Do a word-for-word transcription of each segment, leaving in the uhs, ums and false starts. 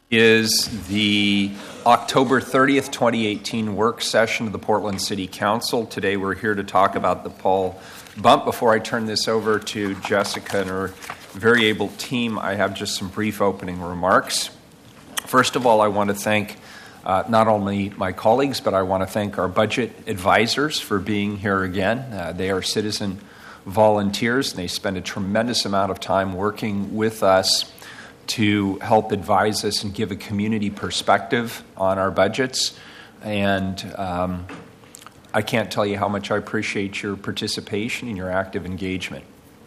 Is the October thirtieth, twenty eighteen work session of the Portland City Council. Today we're here to talk about the Paul bump. Before I turn this over to Jessica and her very able team, I have just some brief opening remarks. First of all, I want to thank uh, not only my colleagues, but I want to thank our budget advisors for being here again. Uh, they are citizen volunteers, and they spend a tremendous amount of time working with us to help advise us and give a community perspective on our budgets. And um, I can't tell you how much I appreciate your participation and your active engagement.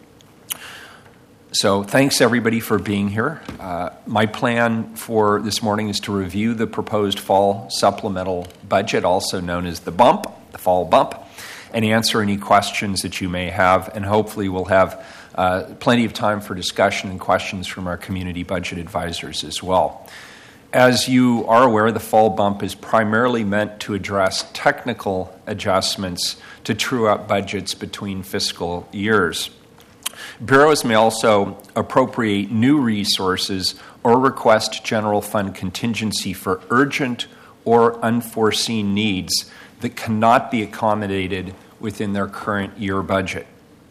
So thanks, everybody, for being here. Uh, my plan for this morning is to review the proposed fall supplemental budget, also known as the bump, the fall bump, and answer any questions that you may have, and hopefully we'll have Uh, plenty of time for discussion and questions from our community budget advisors as well. As you are aware, the fall bump is primarily meant to address technical adjustments to true up budgets between fiscal years. Bureaus may also appropriate new resources or request general fund contingency for urgent or unforeseen needs that cannot be accommodated within their current year budget.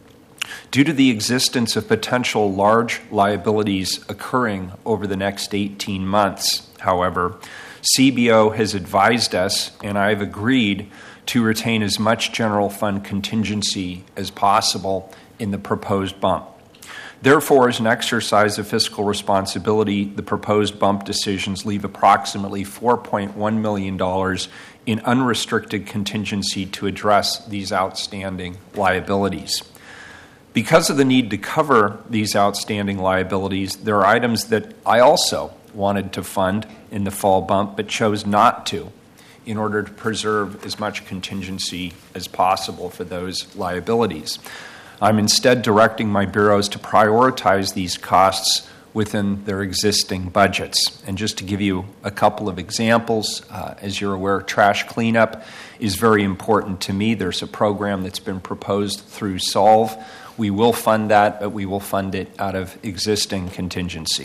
Due to the existence of potential large liabilities occurring over the next eighteen months, however, C B O has advised us, and I've agreed, to retain as much general fund contingency as possible in the proposed bump. Therefore, as an exercise of fiscal responsibility, the proposed bump decisions leave approximately four point one million dollars in unrestricted contingency to address these outstanding liabilities. Because of the need to cover these outstanding liabilities, there are items that I also wanted to fund in the fall bump but chose not to in order to preserve as much contingency as possible for those liabilities. I'm instead directing my bureaus to prioritize these costs within their existing budgets. And just to give you a couple of examples, uh, as you're aware, trash cleanup is very important to me. There's a program that's been proposed through SOLVE. We will fund that, but we will fund it out of existing contingency.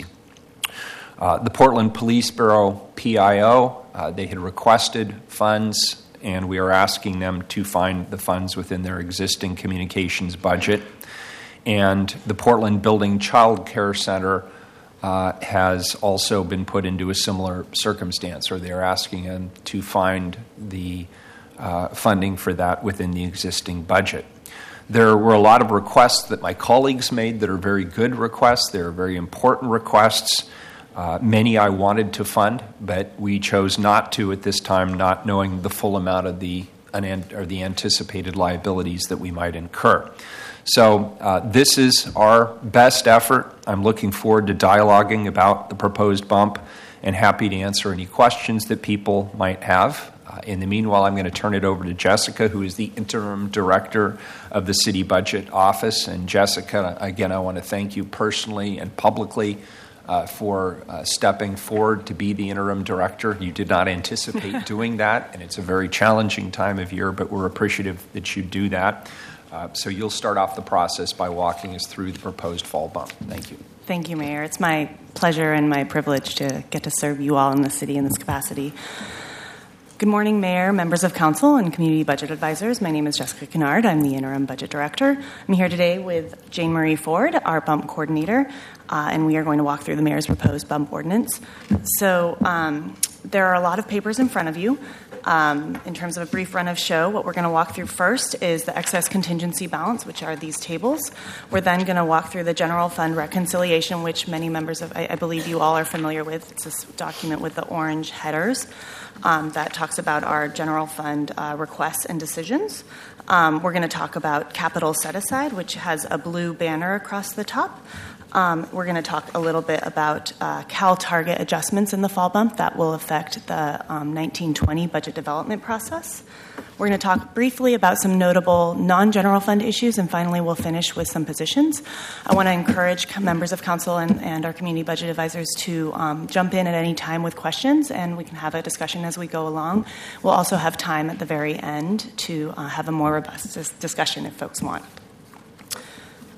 Uh, the Portland Police Bureau P I O, uh, they had requested funds, and we are asking them to find the funds within their existing communications budget. And the Portland Building Child Care Center uh, has also been put into a similar circumstance, or they're asking them to find the uh, funding for that within the existing budget. There were a lot of requests that my colleagues made that are very good requests. They're very important requests. Uh, many I wanted to fund, but we chose not to at this time, not knowing the full amount of the or the anticipated liabilities that we might incur. So uh, this is our best effort. I'm looking forward to dialoguing about the proposed bump and happy to answer any questions that people might have. Uh, in the meanwhile, I'm going to turn it over to Jessica, who is the interim director of the City Budget Office. And Jessica, again, I want to thank you personally and publicly uh, for uh, stepping forward to be the interim director. You did not anticipate doing that, and it's a very challenging time of year, but we're appreciative that you do that. Uh, so you'll start off the process by walking us through the proposed fall bump. Thank you. Thank you, Mayor. It's my pleasure and my privilege to get to serve you all in the city in this capacity. Good morning, Mayor, members of Council, and community budget advisors. My name is Jessica Kennard. I'm the interim budget director. I'm here today with Jane Marie Ford, our bump coordinator, uh, and we are going to walk through the Mayor's proposed bump ordinance. So um, there are a lot of papers in front of you. Um, in terms of a brief run of show, what we're going to walk through first is the excess contingency balance, which are these tables. We're then going to walk through the general fund reconciliation, which many members of, I, I believe you all are familiar with. It's this document with the orange headers um, that talks about our general fund uh, requests and decisions. Um, we're going to talk about capital set-aside, which has a blue banner across the top. Um, we're going to talk a little bit about uh, Cal Target adjustments in the fall bump that will affect the um, nineteen twenty budget development process. We're going to talk briefly about some notable non-general fund issues, and finally we'll finish with some positions. I want to encourage members of council and, and our community budget advisors to um, jump in at any time with questions, and we can have a discussion as we go along. We'll also have time at the very end to uh, have a more robust dis- discussion if folks want.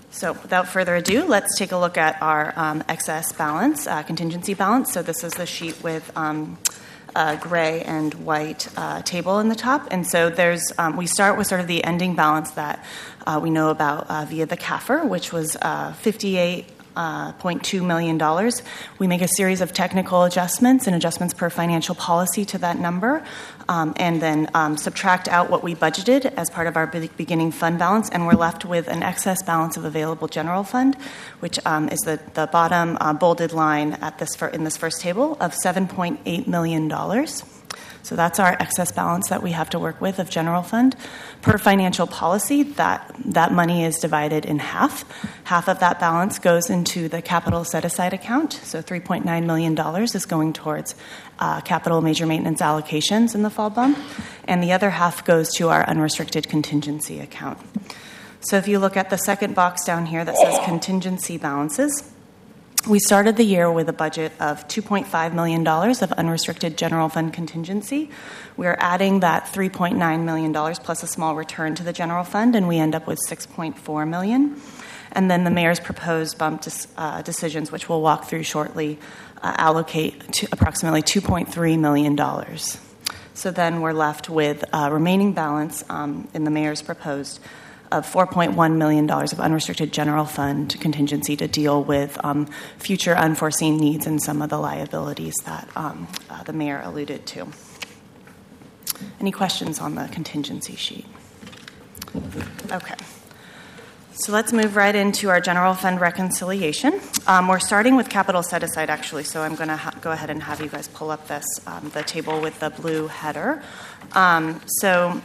So without further ado, let's take a look at our um, excess balance, uh, contingency balance. So this is the sheet with um, a gray and white uh, table in the top. And so there's um, we start with sort of the ending balance that uh, we know about uh, via the C A F R, which was uh, fifty-eight point two million dollars. We make a series of technical adjustments and adjustments per financial policy to that number, um, and then um, subtract out what we budgeted as part of our beginning fund balance, and we're left with an excess balance of available general fund, which um, is the, the bottom uh, bolded line at this fir- in this first table of seven point eight million dollars. So that's our excess balance that we have to work with of general fund. Per financial policy, that, that money is divided in half. Half of that balance goes into the capital set-aside account. So three point nine million dollars is going towards uh, capital major maintenance allocations in the fall bump. And the other half goes to our unrestricted contingency account. So if you look at the second box down here that says contingency balances, we started the year with a budget of two point five million dollars of unrestricted general fund contingency. We are adding that three point nine million dollars plus a small return to the general fund, and we end up with six point four million dollars. And then the mayor's proposed bump dis- uh, decisions, which we'll walk through shortly, uh, allocate to approximately two point three million dollars. So then we're left with a remaining balance um, in the mayor's proposed of four point one million dollars of unrestricted general fund contingency to deal with um, future unforeseen needs and some of the liabilities that um, uh, the mayor alluded to. Any questions on the contingency sheet? Okay. So let's move right into our general fund reconciliation. Um, we're starting with capital set aside, actually, so I'm going to ha- go ahead and have you guys pull up this, um, the table with the blue header. Um, so...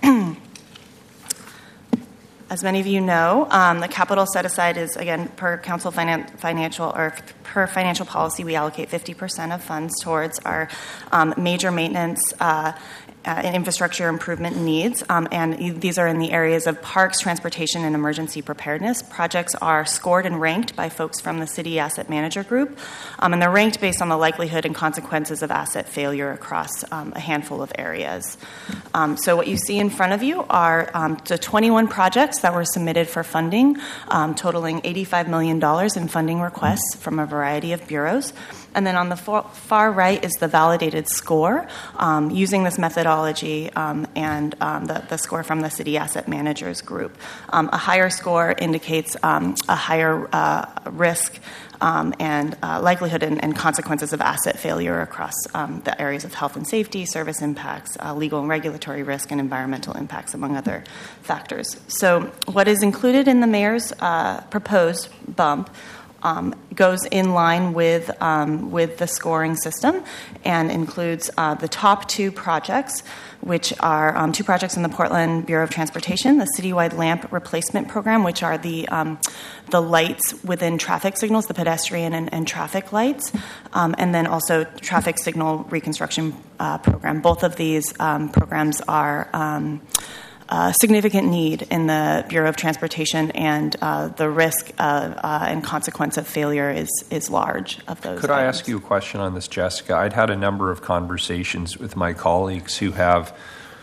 As many of you know, um, the capital set-aside is, again, per council finan- financial or per financial policy, we allocate fifty percent of funds towards our um, major maintenance uh, uh, and infrastructure improvement needs. Um, and these are in the areas of parks, transportation, and emergency preparedness. Projects are scored and ranked by folks from the City Asset Manager Group, um, and they're ranked based on the likelihood and consequences of asset failure across um, a handful of areas. Um, so what you see in front of you are um, the twenty-one projects that were submitted for funding, um, totaling eighty-five million dollars in funding requests from a variety of bureaus. And then on the far, far right is the validated score um, using this methodology um, and um, the, the score from the City Asset Managers Group. Um, a higher score indicates um, a higher uh, risk Um, and uh, likelihood and, and consequences of asset failure across um, the areas of health and safety, service impacts, uh, legal and regulatory risk, and environmental impacts, among other factors. So what is included in the mayor's uh, proposed bump Um, goes in line with um, with the scoring system and includes uh, the top two projects, which are um, two projects in the Portland Bureau of Transportation, the citywide lamp replacement program, which are the um, the lights within traffic signals, the pedestrian and, and traffic lights, um, and then also traffic signal reconstruction uh, program. Both of these um, programs are um, Uh, significant need in the Bureau of Transportation, and uh, the risk uh, uh, and consequence of failure is is large of those. Could items. I ask you a question on this, Jessica? I'd had a number of conversations with my colleagues who have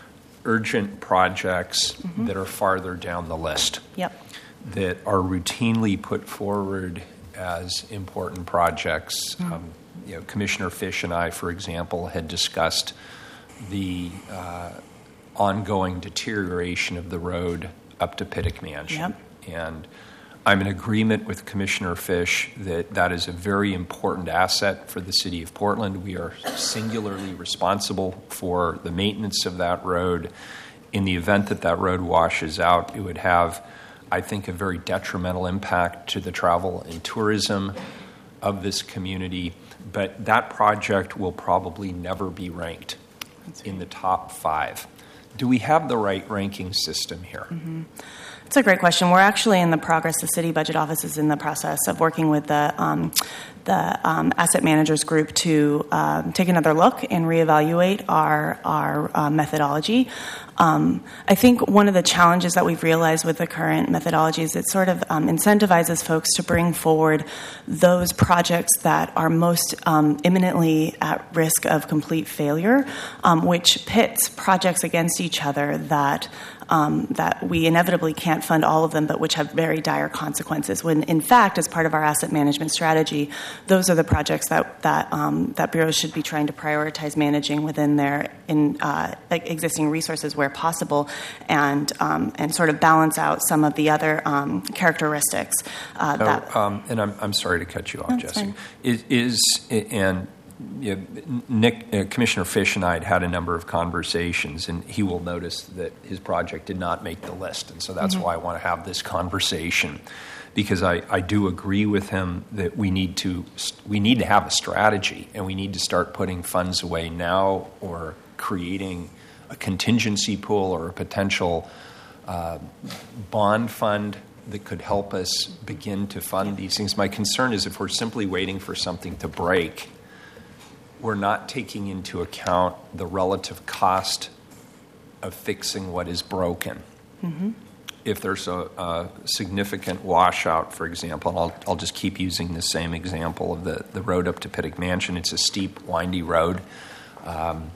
urgent projects mm-hmm. that are farther down the list. Yep. That are routinely put forward as important projects. Mm-hmm. Um, you know, Commissioner Fish and I, for example, had discussed the uh, ongoing deterioration of the road up to Pittock Mansion. Yep. And I'm in agreement with Commissioner Fish that that is a very important asset for the city of Portland. We are singularly responsible for the maintenance of that road. In the event that that road washes out, it would have, I think, a very detrimental impact to the travel and tourism of this community. But that project will probably never be ranked in the top five. Do we have the right ranking system here? Mm-hmm. It's a great question. We're actually in the progress, the city budget office is in the process of working with the um, the um, asset managers group to um, take another look and reevaluate our, our uh, methodology. Um, I think one of the challenges that we've realized with the current methodology is it sort of um, incentivizes folks to bring forward those projects that are most um, imminently at risk of complete failure, um, which pits projects against against each other that um, that we inevitably can't fund all of them, but which have very dire consequences. When, in fact, as part of our asset management strategy, those are the projects that that um, that bureaus should be trying to prioritize managing within their in uh, existing resources where possible, and um, and sort of balance out some of the other um, characteristics. Uh, oh, that, um, and I'm I'm sorry to cut you off, no, Jessica. Is, is and. Yeah, Nick, uh, Commissioner Fish and I had had a number of conversations, and he will notice that his project did not make the list. And so that's mm-hmm. why I want to have this conversation, because I, I do agree with him that we need to we need to have a strategy, and we need to start putting funds away now, or creating a contingency pool or a potential uh, bond fund that could help us begin to fund these things. My concern is if we're simply waiting for something to break, we're not taking into account the relative cost of fixing what is broken. Mm-hmm. If there's a, a significant washout, for example, and I'll, I'll just keep using the same example of the, the road up to Pittock Mansion. It's a steep, windy road. Um,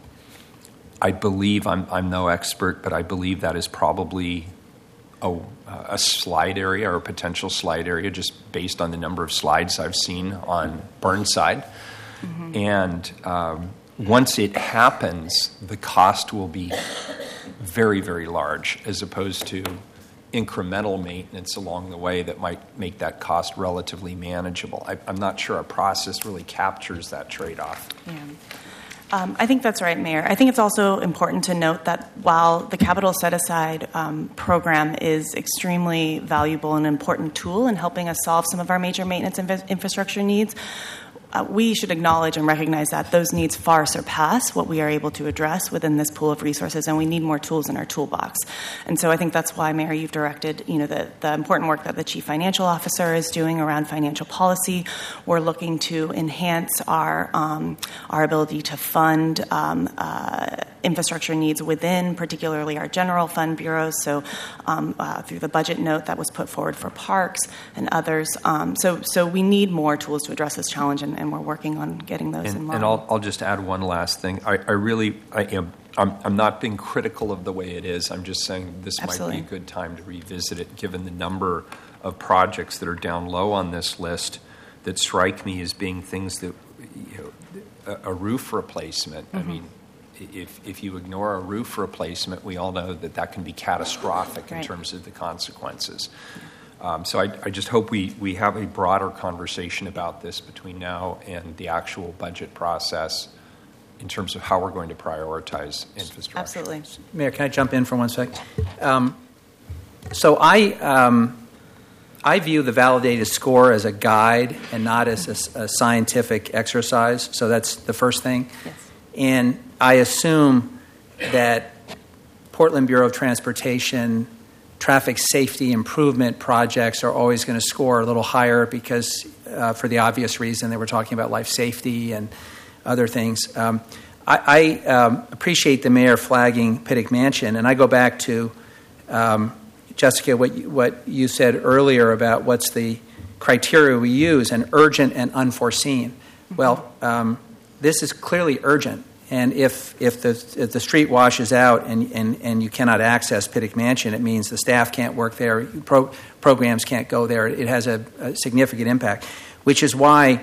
I believe, I'm, I'm no expert, but I believe that is probably a, a slide area or a potential slide area, just based on the number of slides I've seen on Burnside. Mm-hmm. And um, once it happens, the cost will be very, very large, as opposed to incremental maintenance along the way that might make that cost relatively manageable. I, I'm not sure our process really captures that trade-off. Yeah. Um, I think that's right, Mayor. I think it's also important to note that while the capital set-aside um, program is extremely valuable and important tool in helping us solve some of our major maintenance inv- infrastructure needs, Uh, we should acknowledge and recognize that those needs far surpass what we are able to address within this pool of resources, and we need more tools in our toolbox. And so I think that's why, Mayor, you've directed, you know, the, the important work that the Chief Financial Officer is doing around financial policy. We're looking to enhance our um, our ability to fund um, uh, infrastructure needs within, particularly our general fund bureaus. So um, uh, through the budget note that was put forward for parks and others. Um, so so we need more tools to address this challenge, and, and we're working on getting those and, in line. And I'll, I'll just add one last thing. I, I really, I am, I'm, I'm not being critical of the way it is. I'm just saying this Absolutely. might be a good time to revisit it, given the number of projects that are down low on this list that strike me as being things that, you know, a, a roof replacement. Mm-hmm. I mean, If if you ignore a roof replacement, we all know that that can be catastrophic in right. terms of the consequences. Um, so I, I just hope we, we have a broader conversation about this between now and the actual budget process in terms of how we're going to prioritize infrastructure. Absolutely. Mayor, can I jump in for one second? Um, so I um, I view the validated score as a guide and not as a, a scientific exercise. So that's the first thing. Yes. And I assume that Portland Bureau of Transportation traffic safety improvement projects are always going to score a little higher because, uh, for the obvious reason, they were talking about life safety and other things. Um, I, I um, appreciate the mayor flagging Pittock Mansion, and I go back to, um, Jessica, what you, what you said earlier about what's the criteria we use, and urgent and unforeseen. Mm-hmm. Well, um, this is clearly urgent. And if if the if the street washes out and, and, and you cannot access Pittock Mansion, it means the staff can't work there, pro, programs can't go there. It has a, a significant impact, which is why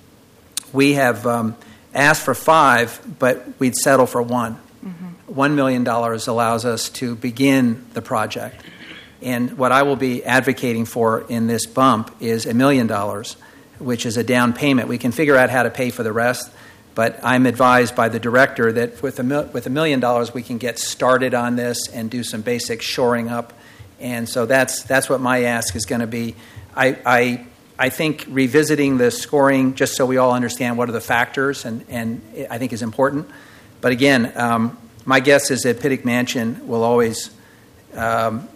we have um, asked for five, but we'd settle for one. Mm-hmm. One million dollars allows us to begin the project. And what I will be advocating for in this bump is a million dollars, which is a down payment. We can figure out how to pay for the rest. But I'm advised by the director that with a, mil- with a million dollars, we can get started on this and do some basic shoring up. And so that's that's what my ask is going to be. I, I I think revisiting the scoring, just so we all understand what are the factors, and, and I think is important. But again, um, my guess is that Pittock Mansion will always, um,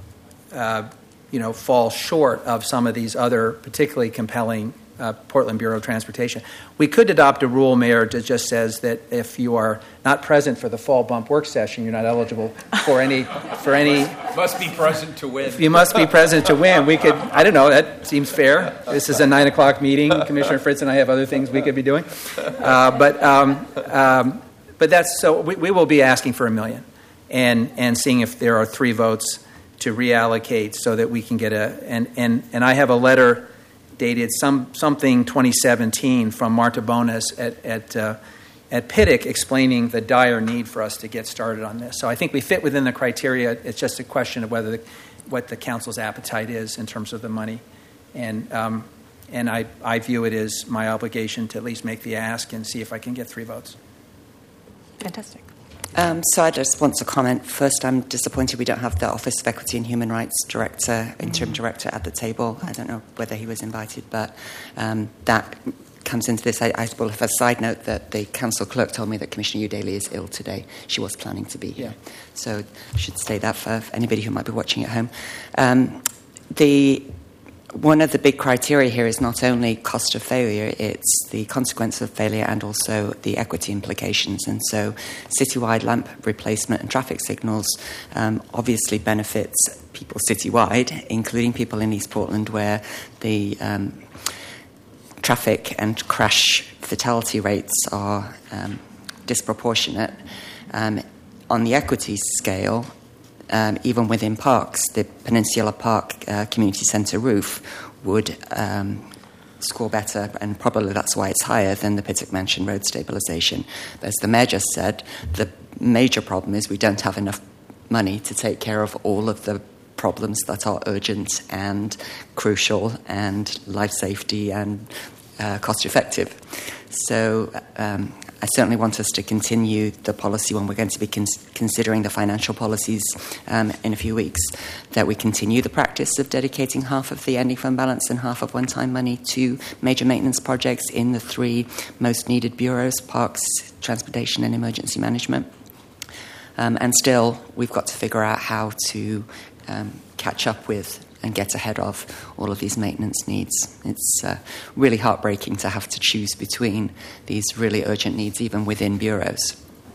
uh, you know, fall short of some of these other particularly compelling Uh, Portland Bureau of Transportation. We could adopt a rule, Mayor, that just says that if you are not present for the fall bump work session, you're not eligible for any for any. Must be present to win. You must be present to win. We could. I don't know. That seems fair. This is a nine o'clock meeting. Commissioner Fritz and I have other things we could be doing. Uh, but um, um, but that's so. We, we will be asking for a million, and and seeing if there are three votes to reallocate so that we can get a and and, and I have a letter dated some something twenty seventeen from Marta Bonas at at uh, at P I D C explaining the dire need for us to get started on this. So I think we fit within the criteria. It's just a question of whether the, what the council's appetite is in terms of the money, and um, and I I view it as my obligation to at least make the ask and see if I can get three votes. Fantastic. Um, so I just want to comment. First, I'm disappointed we don't have the Office of Equity and Human Rights Director, interim director at the table. I don't know whether he was invited, but um, that comes into this. I, I will have a side note that the council clerk told me that Commissioner Udaley is ill today. She was planning to be here. Yeah. So I should state that for anybody who might be watching at home. Um, the One of the big criteria here is not only cost of failure, it's the consequence of failure and also the equity implications. And so citywide lamp replacement and traffic signals um, obviously benefits people citywide, including people in East Portland, where the um, traffic and crash fatality rates are um, disproportionate. Um, on the equity scale, Um, even within parks, the Peninsula Park uh, Community Centre roof would um, score better, and probably that's why it's higher than the Pittock Mansion road stabilisation. But as the Mayor just said, the major problem is we don't have enough money to take care of all of the problems that are urgent and crucial and life safety and uh, cost effective. So um, I certainly want us to continue the policy when we're going to be cons- considering the financial policies um, in a few weeks, that we continue the practice of dedicating half of the ending fund balance and half of one-time money to major maintenance projects in the three most needed bureaus, parks, transportation and emergency management. Um, and still, we've got to figure out how to um, catch up with and get ahead of all of these maintenance needs. It's uh, really heartbreaking to have to choose between these really urgent needs, even within bureaus.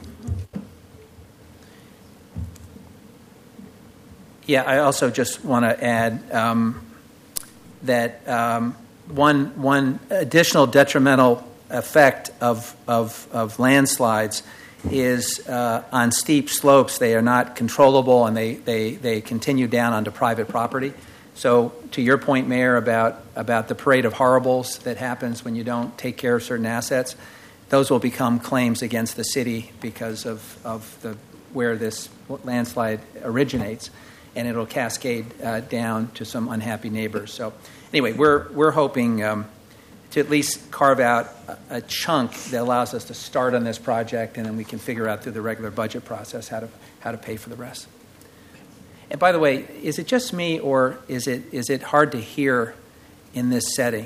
Yeah, I also just want to add um, that um, one one additional detrimental effect of of, of landslides is uh, on steep slopes. They are not controllable, and they, they, they continue down onto private property. So to your point, Mayor, about, about the parade of horribles that happens when you don't take care of certain assets, those will become claims against the city because of, of the where this landslide originates, and it'll cascade uh, down to some unhappy neighbors. So anyway, we're, we're hoping um, to at least carve out a, a chunk that allows us to start on this project, and then we can figure out through the regular budget process how to how to pay for the rest. And by the way, is it just me, or is it is it hard to hear in this setting?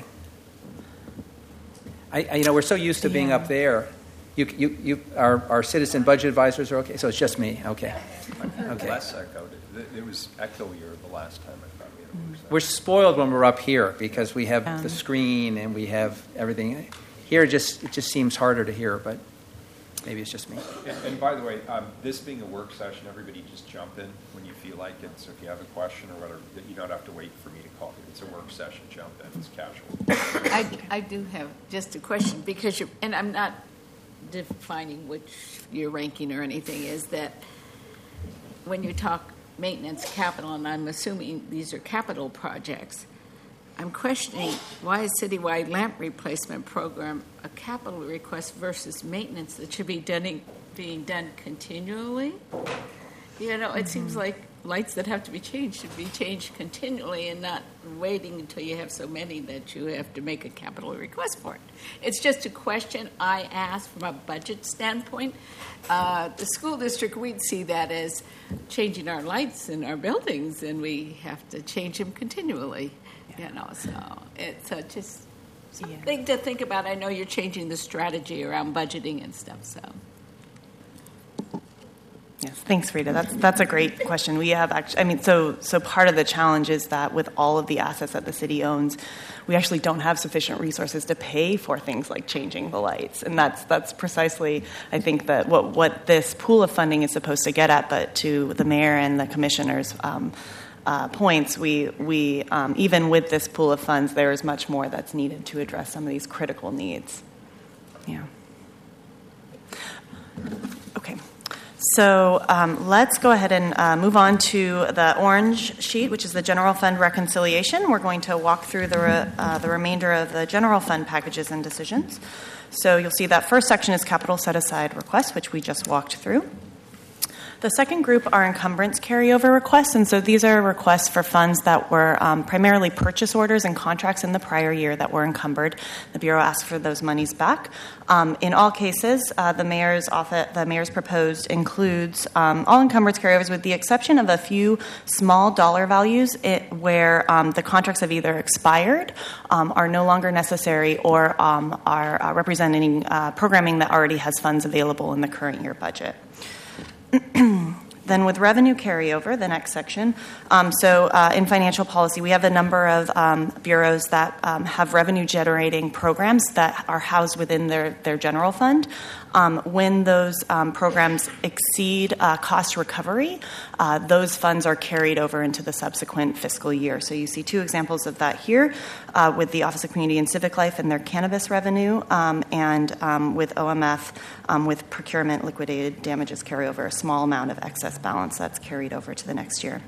I, I you know, we're so used to being yeah. up there. You, you, you, our, our citizen budget advisors are okay. So it's just me. Okay. Okay. Less echoed. It was echoier the last time I thought we had a work session. We're spoiled when we're up here because we have Um. the screen and we have everything. Here, it just it just seems harder to hear, but maybe it's just me. And, and by the way, um, this being a work session, everybody just jump in when you feel like it. So if you have a question or whatever, you don't have to wait for me to call you. It's a work session. Jump in. It's casual. I, I do have just a question, because you're, and I'm not defining which your ranking or anything, is that when you talk maintenance capital, and I'm assuming these are capital projects, I'm questioning why is citywide lamp replacement program a capital request versus maintenance that should be done, being done continually? You know, it mm-hmm. seems like lights that have to be changed should be changed continually and not waiting until you have so many that you have to make a capital request for it. It's just a question I ask from a budget standpoint. Uh, the school district, we'd see that as changing our lights in our buildings, and we have to change them continually. You know, so it's uh, just something yeah. to think about. I know you're changing the strategy around budgeting and stuff, so. Yes, thanks, Rita. That's that's a great question. We have actually, I mean, so so part of the challenge is that with all of the assets that the city owns, we actually don't have sufficient resources to pay for things like changing the lights, and that's that's precisely, I think, that what what this pool of funding is supposed to get at. But to the mayor and the commissioners' um, uh, points, we we um, even with this pool of funds, there is much more that's needed to address some of these critical needs. Yeah. Okay. So um, let's go ahead and uh, move on to the orange sheet, which is the general fund reconciliation. We're going to walk through the, re- uh, the remainder of the general fund packages and decisions. So you'll see that first section is capital set-aside requests, which we just walked through. The second group are encumbrance carryover requests, and so these are requests for funds that were um, primarily purchase orders and contracts in the prior year that were encumbered. The Bureau asked for those monies back. Um, in all cases, uh, the mayor's office, the mayor's proposed includes um, all encumbrance carryovers, with the exception of a few small dollar values it, where um, the contracts have either expired, um, are no longer necessary, or um, are uh, representing uh, programming that already has funds available in the current year budget. Then with revenue carryover, the next section, um, so uh, in financial policy, we have a number of um, bureaus that um, have revenue-generating programs that are housed within their, their general fund. Um, when those um, programs exceed uh, cost recovery, uh, those funds are carried over into the subsequent fiscal year. So you see two examples of that here uh, with the Office of Community and Civic Life and their cannabis revenue, um, and um, with O M F um, with procurement liquidated damages carryover, a small amount of excess balance that's carried over to the next year.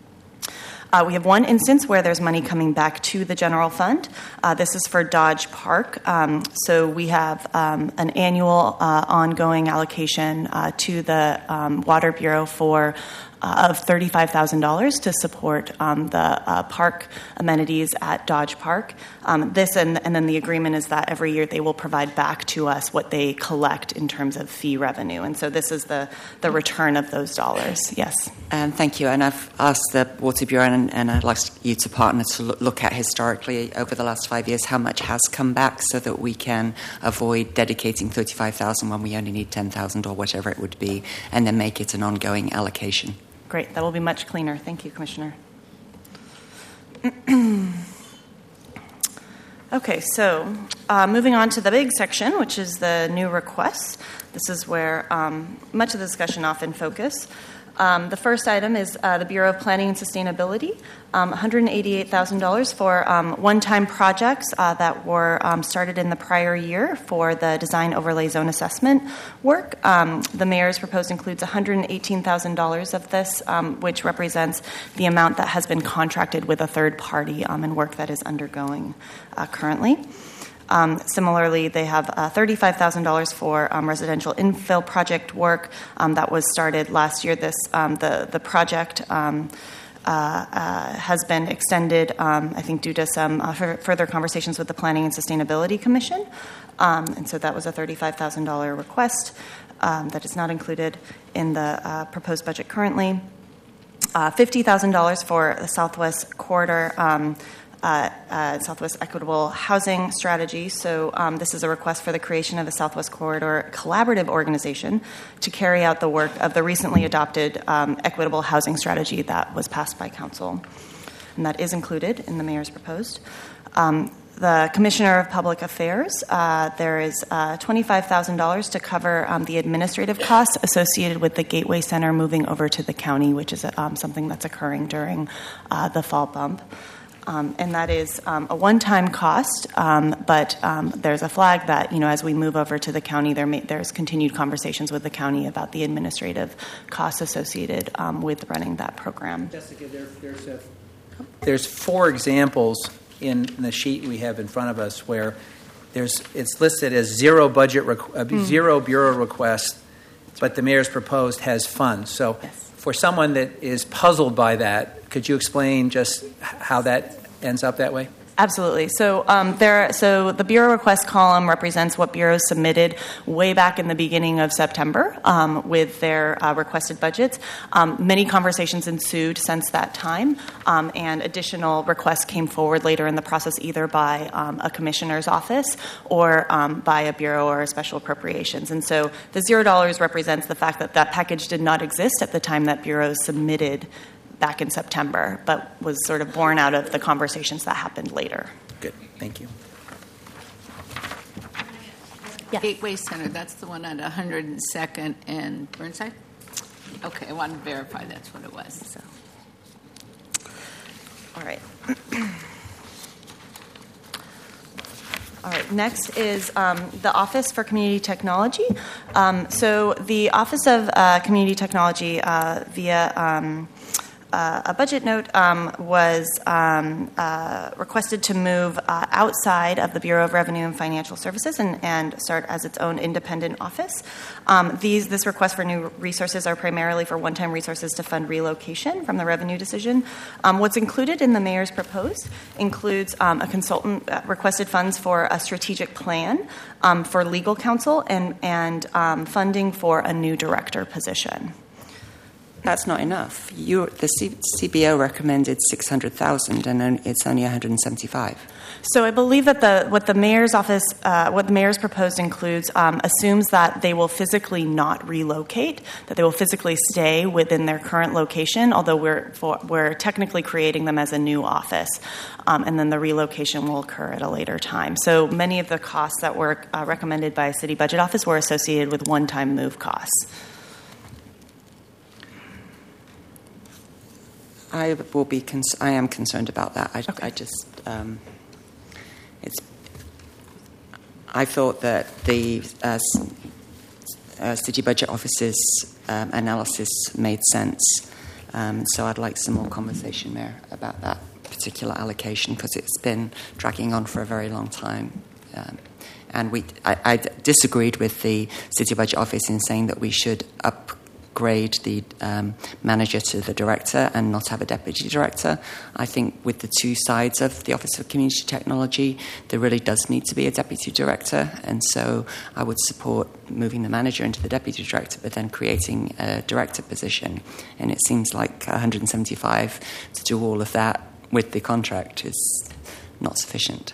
Uh, we have one instance where there's money coming back to the general fund. Uh, this is for Dodge Park. Um, so we have um, an annual uh, ongoing allocation uh, to the um, Water Bureau for Uh, of thirty-five thousand dollars to support um, the uh, park amenities at Dodge Park. Um, this and, and then the agreement is that every year they will provide back to us what they collect in terms of fee revenue. And so this is the, the return of those dollars. Yes. Um, thank you. And I've asked the Water Bureau, and, and I'd like you to partner to look, look at historically over the last five years how much has come back, so that we can avoid dedicating thirty-five thousand dollars when we only need ten thousand dollars or whatever it would be, and then make it an ongoing allocation. Great. That will be much cleaner. Thank you, Commissioner. Okay, so uh, moving on to the big section, which is the new requests. This is where um, much of the discussion often focus. Um, the first item is uh, the Bureau of Planning and Sustainability, um, one hundred eighty-eight thousand dollars for um, one-time projects uh, that were um, started in the prior year for the design overlay zone assessment work. Um, the mayor's proposed includes one hundred eighteen thousand dollars of this, um, which represents the amount that has been contracted with a third party um, and work that is undergoing uh, currently. Um, similarly, they have uh, thirty-five thousand dollars for um, residential infill project work um, that was started last year. This um, the the project um, uh, uh, has been extended, um, I think, due to some uh, f- further conversations with the Planning and Sustainability Commission, um, and so that was a thirty-five thousand dollars request um, that is not included in the uh, proposed budget currently. Uh, fifty thousand dollars for the Southwest Corridor. Um, Uh, uh, Southwest Equitable Housing Strategy. So um, this is a request for the creation of a Southwest Corridor collaborative organization to carry out the work of the recently adopted um, Equitable Housing Strategy that was passed by Council. And that is included in the mayor's proposed. Um, the Commissioner of Public Affairs, uh, there is uh, twenty-five thousand dollars to cover um, the administrative costs associated with the Gateway Center moving over to the county, which is um, something that's occurring during uh, the fall bump. Um, and that is um, a one-time cost, um, but um, there's a flag that, you know, as we move over to the county, there may, there's continued conversations with the county about the administrative costs associated um, with running that program. Jessica, there, there's, a, there's four examples in the sheet we have in front of us where there's it's listed as zero budget, requ- uh, mm. zero bureau request, but the mayor's proposed has funds. So yes. For someone that is puzzled by that, could you explain just how that ends up that way? Absolutely. So um, there. So the Bureau request column represents what bureaus submitted way back in the beginning of September um, with their uh, requested budgets. Um, many conversations ensued since that time, um, and additional requests came forward later in the process, either by um, a commissioner's office or um, by a bureau or a special appropriations. And so the zero dollars represents the fact that that package did not exist at the time that bureaus submitted back in September, but was sort of born out of the conversations that happened later. Good. Thank you. Yes. Gateway Center, that's the one on one hundred second and Burnside? Okay, I wanted to verify that's what it was. So, all right. All right, next is um, the Office for Community Technology. Um, so the Office of uh, Community Technology, uh, via um, uh, a budget note, um, was um, uh, requested to move uh, outside of the Bureau of Revenue and Financial Services and, and start as its own independent office. Um, these, this request for new resources are primarily for one-time resources to fund relocation from the revenue decision. Um, what's included in the mayor's proposed includes um, a consultant uh, requested funds for a strategic plan um, for legal counsel and, and um, funding for a new director position. That's not enough. You, the C- CBO recommended six hundred thousand, and it's only one hundred seventy-five. So I believe that the what the mayor's office, uh, what the mayor's proposed includes, um, assumes that they will physically not relocate, that they will physically stay within their current location, although we're for, we're technically creating them as a new office, um, and then the relocation will occur at a later time. So many of the costs that were uh, recommended by City Budget Office were associated with one-time move costs. I will be. Cons- I am concerned about that. I, Okay. I just. Um, it's. I thought that the uh, uh, City Budget Office's um, analysis made sense, um, so I'd like some more conversation, Mayor, about that particular allocation because it's been dragging on for a very long time. Um, and we, I, I disagreed with the City Budget Office in saying that we should up. grade the um, manager to the director and not have a deputy director. I think with the two sides of the Office of Community Technology, there really does need to be a deputy director, and so I would support moving the manager into the deputy director, but then creating a director position. And it seems like one hundred seventy-five to do all of that with the contract is not sufficient.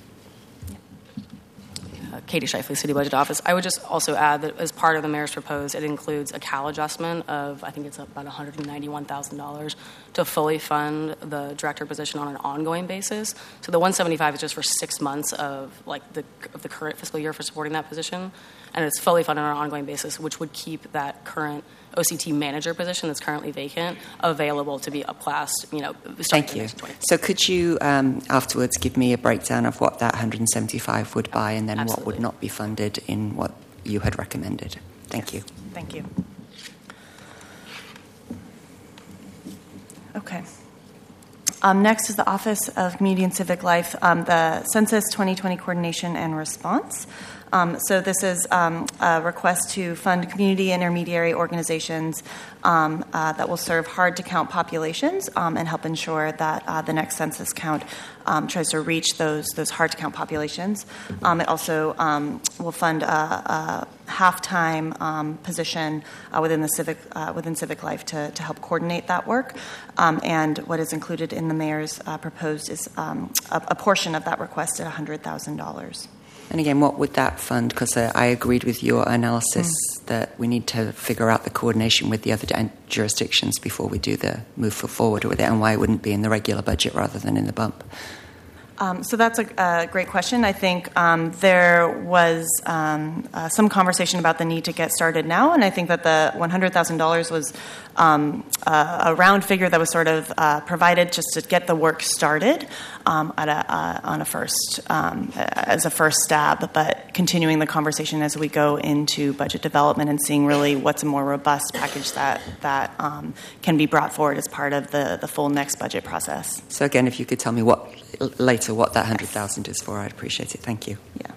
Katie Shifley, City Budget Office. I would just also add that as part of the mayor's proposed, it includes a C A L adjustment of, I think it's about one hundred ninety-one thousand dollars to fully fund the director position on an ongoing basis. So the one hundred seventy-five is just for six months of like the of the current fiscal year for supporting that position, and it's fully funded on an ongoing basis, which would keep that current O C T manager position that's currently vacant available to be upclassed, you know, Thank you. So could you um, afterwards give me a breakdown of what that one hundred seventy-five would buy and then Absolutely. what would not be funded in what you had recommended? Thank you. Thank you. Okay. Um, next is the Office of Community and Civic Life, um, the Census twenty twenty Coordination and Response. Um, so this is um, a request to fund community intermediary organizations um, uh, that will serve hard-to-count populations um, and help ensure that uh, the next census count um, tries to reach those those hard-to-count populations. Um, it also um, will fund a, a half-time um, position uh, within the civic uh, within Civic Life to, to help coordinate that work. Um, and what is included in the mayor's uh, proposed is um, a, a portion of that request at one hundred thousand dollars. And again, what would that fund? Because uh, I agreed with your analysis mm. that we need to figure out the coordination with the other jurisdictions before we do the move forward with it, and why it wouldn't be in the regular budget rather than in the bump. Um, so that's a, a great question. I think um, there was um, uh, some conversation about the need to get started now, and I think that the one hundred thousand dollars was um, uh, a round figure that was sort of uh, provided just to get the work started um, at a, uh, on a first um, as a first stab, but continuing the conversation as we go into budget development and seeing really what's a more robust package that that um, can be brought forward as part of the the full next budget process. So again, if you could tell me what later what that one hundred thousand is for, I'd appreciate it. Thank you. Yeah.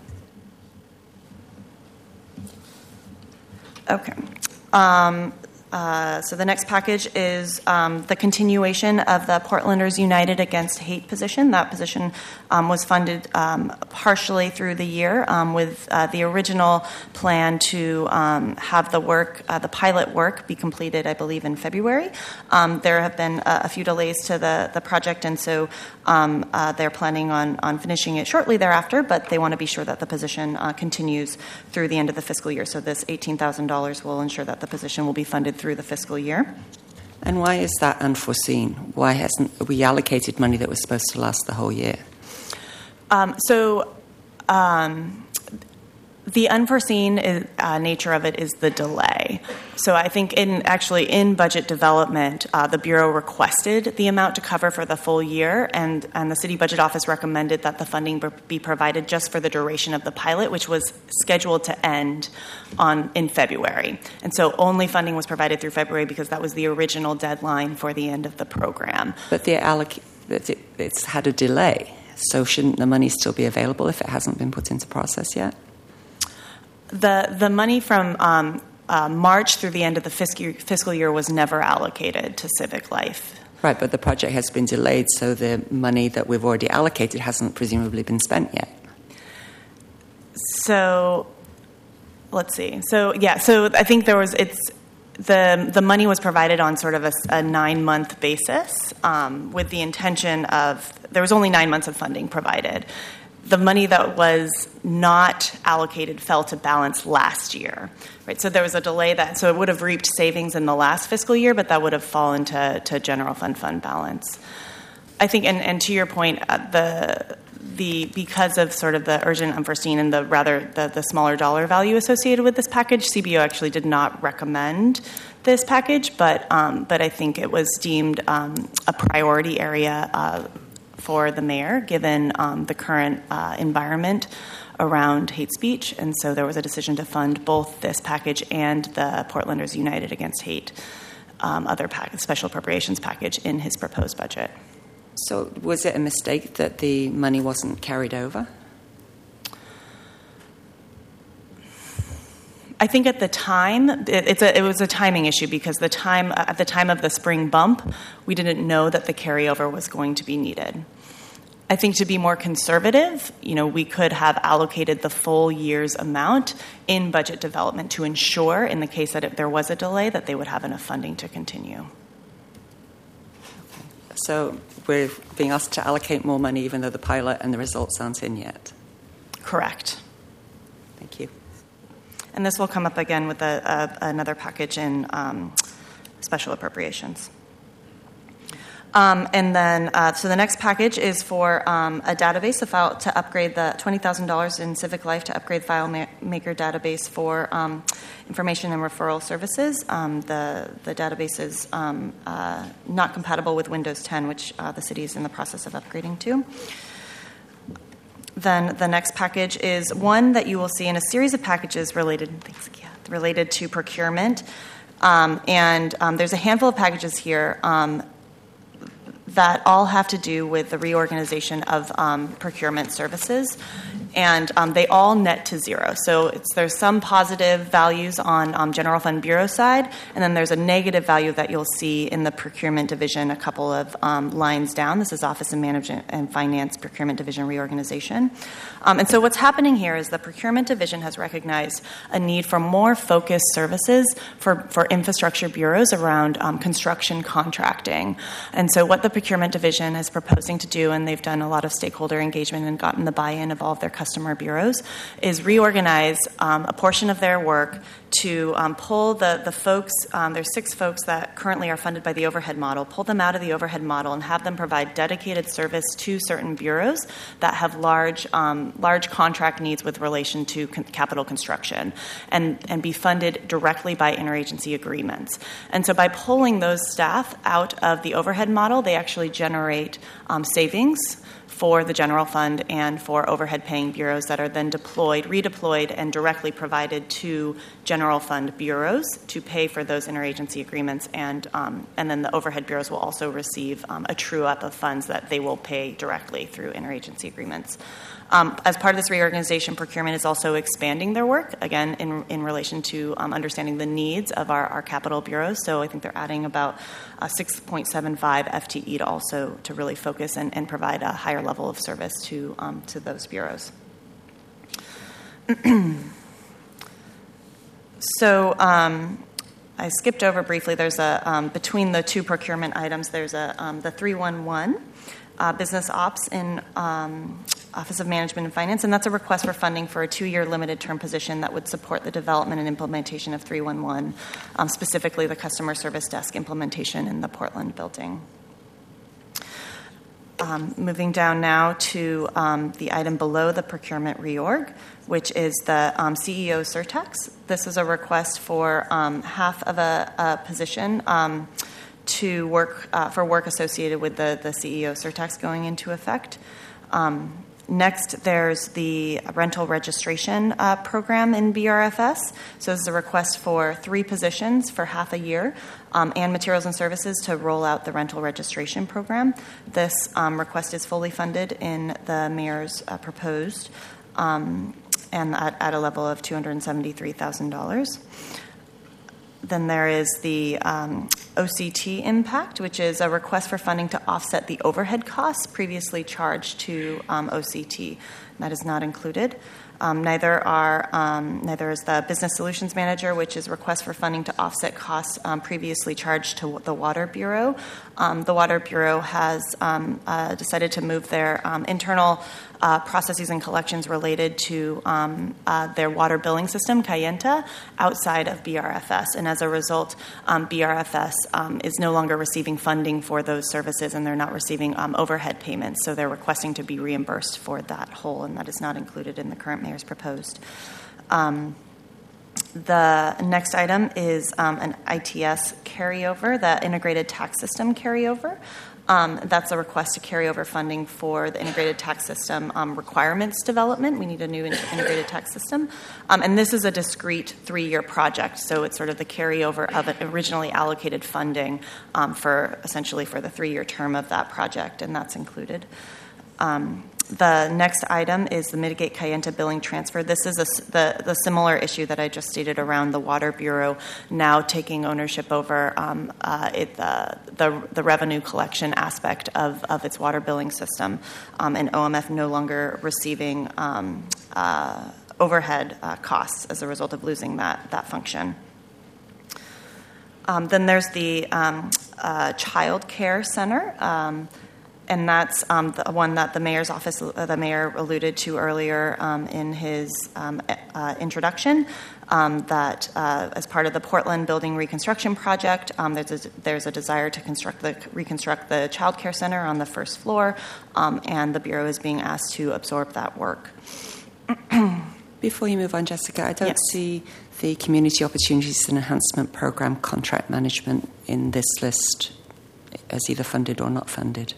Okay. Um, uh, so the next package is um, the continuation of the Portlanders United Against Hate position. That position um, was funded um, partially through the year um, with uh, the original plan to um, have the work, uh, the pilot work, be completed, I believe, in February. Um, there have been a, a few delays to the, the project, and so um, uh, they're planning on, on finishing it shortly thereafter, but they want to be sure that the position uh, continues through the end of the fiscal year. So this eighteen thousand dollars will ensure that the position will be funded through the fiscal year. And why is that unforeseen? Why hasn't we allocated money that was supposed to last the whole year? Um, so um, The unforeseen is, uh, nature of it is the delay. So I think in actually in budget development, uh, the Bureau requested the amount to cover for the full year, and, and the City Budget Office recommended that the funding be provided just for the duration of the pilot, which was scheduled to end on in February. And so only funding was provided through February because that was the original deadline for the end of the program. But the alloc- it's had a delay, so shouldn't the money still be available if it hasn't been put into process yet? The the money from um, uh, March through the end of the fiscal fiscal year was never allocated to Civic Life. Right, but the project has been delayed, so the money that we've already allocated hasn't presumably been spent yet. So, let's see. So yeah, so I think there was it's the the money was provided on sort of a, a nine month basis um, with the intention of there was only nine months of funding provided. The money that was not allocated fell to balance last year, right? So there was a delay that, so it would have reaped savings in the last fiscal year, but that would have fallen to, to general fund fund balance. I think, and, and to your point, uh, the the because of sort of the urgent, unforeseen, and the rather the, the smaller dollar value associated with this package, C B O actually did not recommend this package, but um, but I think it was deemed um, a priority area. Uh, for the mayor, given um, the current uh, environment around hate speech. And so there was a decision to fund both this package and the Portlanders United Against Hate um, other pack- special appropriations package in his proposed budget. So was it a mistake that the money wasn't carried over? I think at the time, it, it's a, it was a timing issue because the time at the time of the spring bump, we didn't know that the carryover was going to be needed. I think to be more conservative, you know, we could have allocated the full year's amount in budget development to ensure, in the case that it, there was a delay, that they would have enough funding to continue. So we're being asked to allocate more money even though the pilot and the results aren't in yet? Correct. Thank you. And this will come up again with a, a, another package in um, special appropriations. Um, and then, uh, so the next package is for um, a database, a file to upgrade the twenty thousand dollars in Civic Life to upgrade FileMaker database for um, information and referral services. Um, the, the database is um, uh, not compatible with Windows ten, which uh, the city is in the process of upgrading to. Then the next package is one that you will see in a series of packages related, thanks, yeah, related to procurement. Um, and um, there's a handful of packages here um, that all have to do with the reorganization of um, procurement services. And um, they all net to zero. So it's, there's some positive values on um, General Fund Bureau side, and then there's a negative value that you'll see in the procurement division a couple of um, lines down. This is Office of Management and Finance Procurement Division reorganization. Um, and so what's happening here is the procurement division has recognized a need for more focused services for, for infrastructure bureaus around um, construction contracting. And so what the procurement division is proposing to do, and they've done a lot of stakeholder engagement and gotten the buy-in of all of their customer bureaus, is reorganize um, a portion of their work to um, pull the, the folks, um, there's six folks that currently are funded by the overhead model, pull them out of the overhead model and have them provide dedicated service to certain bureaus that have large um, large contract needs with relation to con- capital construction and, and be funded directly by interagency agreements. And so by pulling those staff out of the overhead model, they actually generate um, savings for the general fund and for overhead paying bureaus that are then deployed, redeployed, and directly provided to general fund bureaus to pay for those interagency agreements. And um, and then the overhead bureaus will also receive um, a true up of funds that they will pay directly through interagency agreements. Um, as part of this reorganization, procurement is also expanding their work, again, in, in relation to um, understanding the needs of our, our capital bureaus. So I think they're adding about uh, six point seven five F T E to also to really focus and, and provide a higher level of service to, um, to those bureaus. So um, I skipped over briefly. There's a, um, between the two procurement items, there's a, um, the three one one. Uh, business ops in um, Office of Management and Finance, and that's a request for funding for a two-year limited-term position that would support the development and implementation of three one one, um, specifically the customer service desk implementation in the Portland building. Um, moving down now to um, the item below the procurement reorg, which is the um, C E O surtax. This is a request for um, half of a, a position um, to work uh, for work associated with the, the C E O surtax going into effect. Um, Next, there's the rental registration uh, program in B R F S. So this is a request for three positions for half a year um, and materials and services to roll out the rental registration program. This um, request is fully funded in the mayor's uh, proposed um, and at, at a level of two hundred seventy-three thousand dollars. Then there is the um, O C T impact, which is a request for funding to offset the overhead costs previously charged to um, O C T. That is not included. Um, neither are um, neither is the business solutions manager, which is a request for funding to offset costs um, previously charged to the Water Bureau. Um, the Water Bureau has um, uh, decided to move their um, internal uh, processes and collections related to um, uh, their water billing system, Cayenta, outside of B R F S. And as a result, um, B R F S um, is no longer receiving funding for those services, and they're not receiving um, overhead payments. So they're requesting to be reimbursed for that whole, and that is not included in the current mayor's proposed. Um, The next item is um, an I T S carryover, the integrated tax system carryover. Um, that's a request to carry over funding for the integrated tax system um, requirements development. We need a new integrated tax system. Um, and this is a discrete three-year project, so it's sort of the carryover of an originally allocated funding um, for essentially for the three-year term of that project, and that's included. Um, The next item is the Mitigate Cayenta billing transfer. This is a, the, the similar issue that I just stated around the Water Bureau now taking ownership over um, uh, it, uh, the, the revenue collection aspect of, of its water billing system, um, and O M F no longer receiving um, uh, overhead uh, costs as a result of losing that, that function. Um, then there's the um, uh, Child Care Center. Um, And that's um, the one that the mayor's office, uh, the mayor alluded to earlier um, in his um, uh, introduction. Um, that uh, as part of the Portland Building Reconstruction Project, um, there's a, there's a desire to construct the reconstruct the child care center on the first floor, um, and the Bureau is being asked to absorb that work. Before you move on, Jessica, I don't yes. see the Community Opportunities and Enhancement Program contract management in this list as either funded or not funded.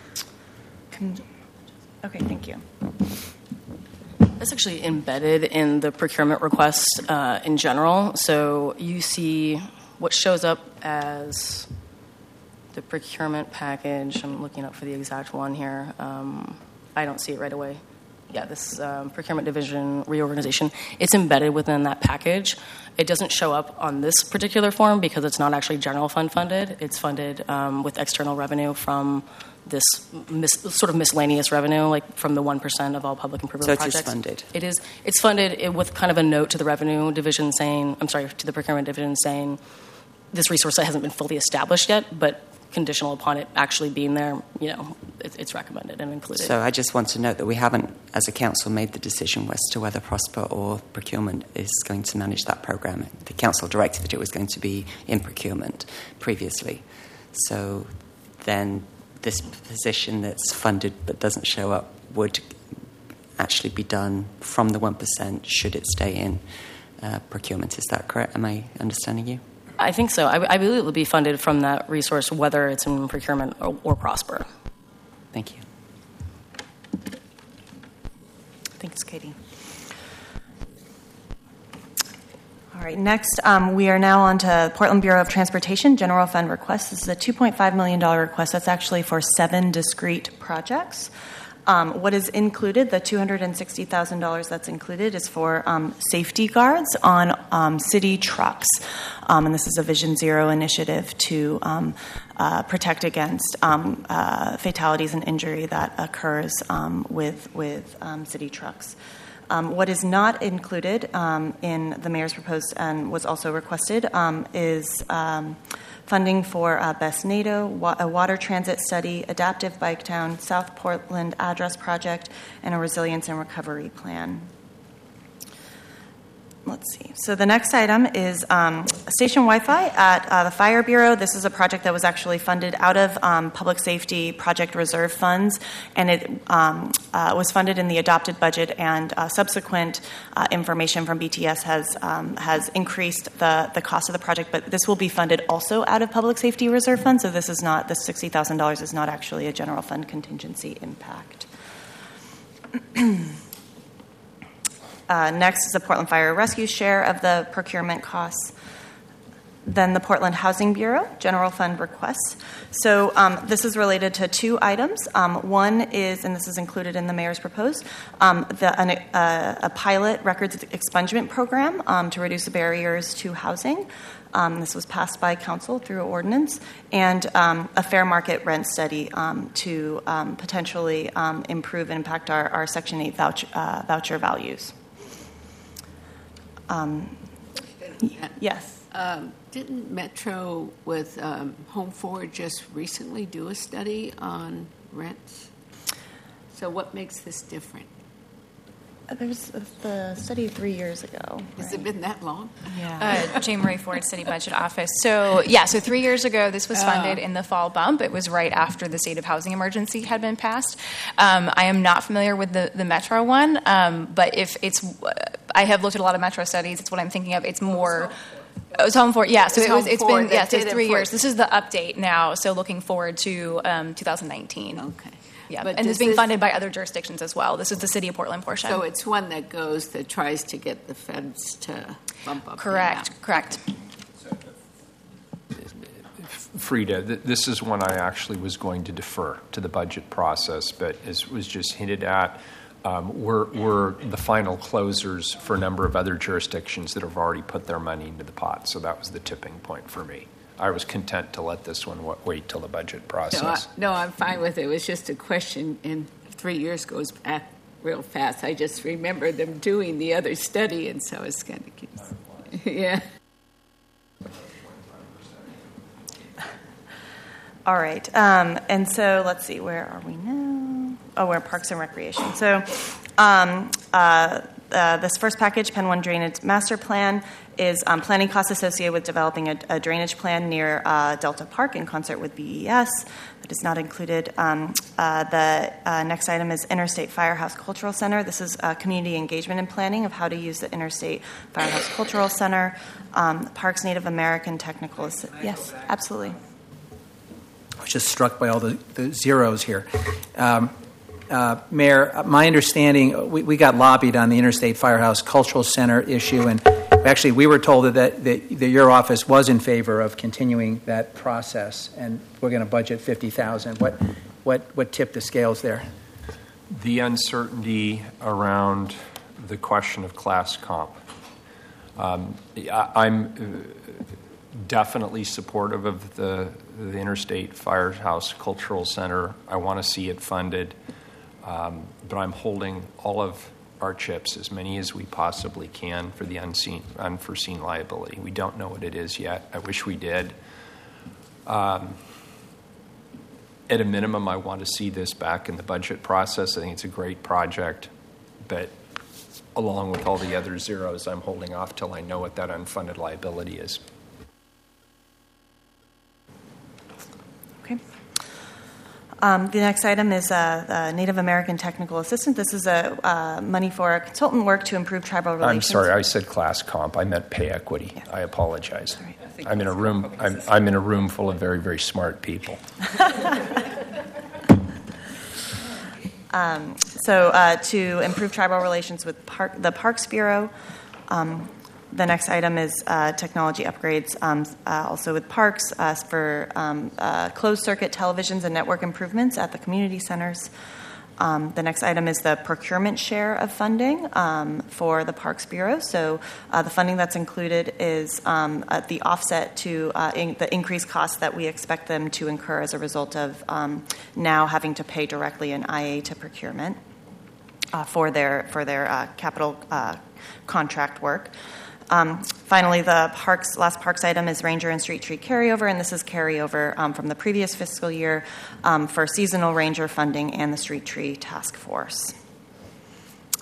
Okay, thank you. That's actually embedded in the procurement request uh, in general. So you see what shows up as the procurement package. I'm looking up for the exact one here. Um, I don't see it right away. Yeah, this um, procurement division reorganization. It's embedded within that package. It doesn't show up on this particular form because it's not actually general fund funded. It's funded um, with external revenue from this mis- sort of miscellaneous revenue, like from the one percent of all public improvement so projects. So it is funded? It is. It's funded it, with kind of a note to the revenue division saying, I'm sorry, to the procurement division saying, this resource hasn't been fully established yet, but conditional upon it actually being there, you know, it, it's recommended and included. So I just want to note that we haven't, as a council, made the decision as to whether Prosper or procurement is going to manage that program. The council directed that it was going to be in procurement previously. So then this position that's funded but doesn't show up would actually be done from the one percent should it stay in uh, procurement. Is that correct? Am I understanding you? I think so. I, I believe it will be funded from that resource, whether it's in procurement or, or Prosper. Thank you. Thanks, Katie. All right, next, um, we are now on to Portland Bureau of Transportation General Fund request. This is a two point five million dollars request. That's actually for seven discrete projects. Um, what is included, the two hundred sixty thousand dollars that's included, is for um, safety guards on um, city trucks. Um, and this is a Vision Zero initiative to um, uh, protect against um, uh, fatalities and injury that occurs um, with, with um, city trucks. Um, what is not included um, in the mayor's proposed and was also requested um, is um, funding for uh, Best NATO, wa- a water transit study, adaptive bike town, South Portland address project, and a resilience and recovery plan. let's see. So the next item is um, station Wi-Fi at uh, the Fire Bureau. This is a project that was actually funded out of um, Public Safety Project Reserve funds, and it um, uh, was funded in the adopted budget. And uh, subsequent uh, information from B T S has um, has increased the the cost of the project. But this will be funded also out of Public Safety Reserve funds. So this is not this sixty thousand dollars is not actually a general fund contingency impact. Uh, next is the Portland Fire Rescue share of the procurement costs. Then the Portland Housing Bureau general fund requests. So um, this is related to two items. Um, one is, and this is included in the mayor's proposed, um, the, an, uh, a pilot records expungement program um, to reduce the barriers to housing. Um, this was passed by council through ordinance, and um, a fair market rent study um, to um, potentially um, improve and impact our, our Section eight voucher, uh, voucher values. Um, yes. Um, didn't Metro with um, Home Forward just recently do a study on rents? So what makes this different? There was the study three years ago. Has right? it been that long? Yeah. Uh, Jane Marie Ford, City Budget Office. So, yeah, so three years ago, this was funded in the fall bump. It was right after the state of housing emergency had been passed. Um, I am not familiar with the, the Metro one, um, but if it's, I have looked at a lot of Metro studies. It's what I'm thinking of. It's more. It was Home Forward, yeah. So it was it was. Home It's Forward been that yes, did it's it three for- years. This is the update now. So looking forward to um, two thousand nineteen. Okay. Yeah, But and does it's being this- funded by other jurisdictions as well. This is the City of Portland portion. So it's one that goes, that tries to get the feds to bump up. correct, their correct. Frida, th- this is one I actually was going to defer to the budget process, but as was just hinted at, um, we're, we're the final closers for a number of other jurisdictions that have already put their money into the pot. So that was the tipping point for me. I was content to let this one w- wait till the budget process. No, I, no, I'm fine with it. It was just a question, and three years goes back real fast. I just remember them doing the other study, and so it's kind of cute. Yeah. All right. Um, and so let's see, where are we now? Oh, we're Parks and Recreation. So um, uh, uh, this first package, Penn one Drainage Master Plan, is um, planning costs associated with developing a, a drainage plan near uh, Delta Park in concert with B E S. That is not included. Um, uh, the uh, next item is Interstate Firehouse Cultural Center. This is uh, community engagement and planning of how to use the Interstate Firehouse Cultural Center. Um, Parks Native American Technical Assi- Yes, absolutely. I was just struck by all the, the zeros here. Um, uh, Mayor, my understanding, we, we got lobbied on the Interstate Firehouse Cultural Center issue, and actually we were told that, that, that, that your office was in favor of continuing that process, and we're going to budget fifty thousand dollars. What, what, what tipped the scales there? The uncertainty around the question of class comp. Um, I, I'm uh, definitely supportive of the, the Interstate Firehouse Cultural Center. I want to see it funded, um, but I'm holding all of our chips, as many as we possibly can, for the unseen, unforeseen liability. We don't know what it is yet. I wish we did. Um, at a minimum, I want to see this back in the budget process. I think it's a great project, but along with all the other zeros, I'm holding off till I know what that unfunded liability is. Okay. Um, the next item is uh, uh, Native American Technical Assistant. This is a uh, money for consultant work to improve tribal relations. I'm sorry, I said class comp. I meant pay equity. Yeah. I apologize. Sorry. I'm in a room. I'm, I'm in a room full of very, very smart people. um, so uh, to improve tribal relations with park, the Parks Bureau. Um, The next item is uh, technology upgrades, um, uh, also with parks, uh, for um, uh, closed-circuit televisions and network improvements at the community centers. Um, the next item is the procurement share of funding um, for the Parks Bureau. So uh, the funding that's included is um, uh, the offset to uh, in, the increased costs that we expect them to incur as a result of um, now having to pay directly in I A to procurement uh, for their for their uh, capital uh, contract work. Um, finally, the parks last parks item is ranger and street tree carryover, and this is carryover um, from the previous fiscal year um, for seasonal ranger funding and the street tree task force.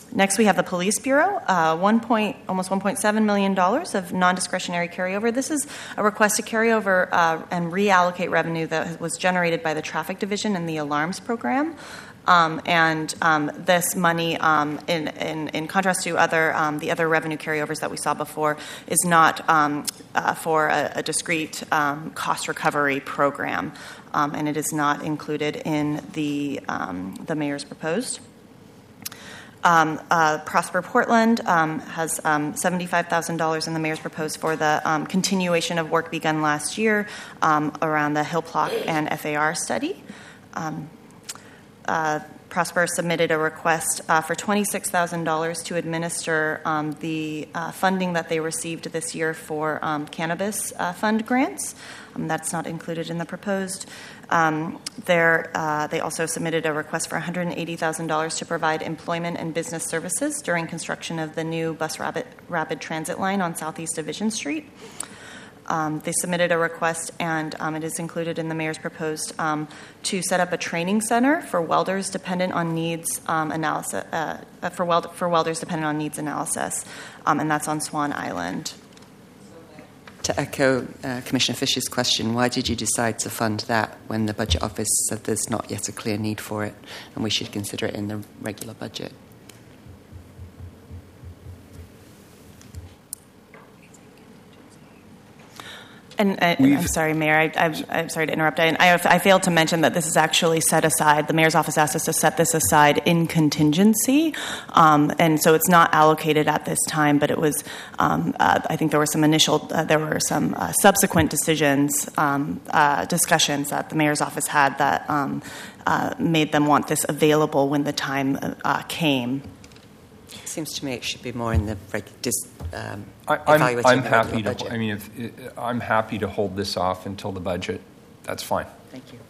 Next, we have the Police Bureau, uh, one point, almost one point seven million dollars of non-discretionary carryover. This is a request to carry over uh, and reallocate revenue that was generated by the Traffic Division and the Alarms Program. Um, and um, this money, um, in, in, in contrast to other um, the other revenue carryovers that we saw before, is not um, uh, for a, a discrete um, cost recovery program, um, and it is not included in the um, the mayor's proposed. Um, uh, Prosper Portland um, has um, seventy-five thousand dollars in the mayor's proposed for the um, continuation of work begun last year um, around the Hillblock and F A R study. Um, Uh, Prosper submitted a request uh, for twenty-six thousand dollars to administer um, the uh, funding that they received this year for um, cannabis uh, fund grants. Um, that's not included in the proposed. Um, uh, they also submitted a request for one hundred eighty thousand dollars to provide employment and business services during construction of the new bus rapid, rapid transit line on Southeast Division Street. Um, they submitted a request, and um, it is included in the mayor's proposed, um, to set up a training center for welders dependent on needs um, analysis uh, for, weld- for welders dependent on needs analysis, um, and that's on Swan Island. To echo uh, Commissioner Fisher's question, why did you decide to fund that when the Budget Office said there's not yet a clear need for it, and we should consider it in the regular budget? And uh, I'm sorry, Mayor, I, I, I'm sorry to interrupt. I, I, I failed to mention that this is actually set aside. The mayor's office asked us to set this aside in contingency, um, and so it's not allocated at this time. But it was, um, uh, I think, there were some initial, uh, there were some uh, subsequent decisions, um, uh, discussions that the mayor's office had that um, uh, made them want this available when the time uh, came. It seems to me it should be more in the dis, um, I, I'm, I'm the happy to. budget. I mean, if, I'm happy to hold this off until the budget. That's fine. Thank you.